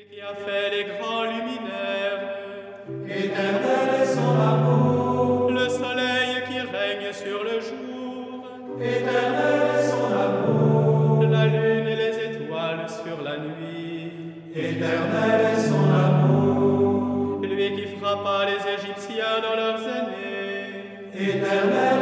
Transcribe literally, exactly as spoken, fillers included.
Qui a fait les grands luminaires, Éternel est son amour, le soleil qui règne sur le jour, éternel est son amour, la lune et les étoiles sur la nuit. éternel est son amour, Lui qui frappa les Égyptiens dans leurs aînés, éternel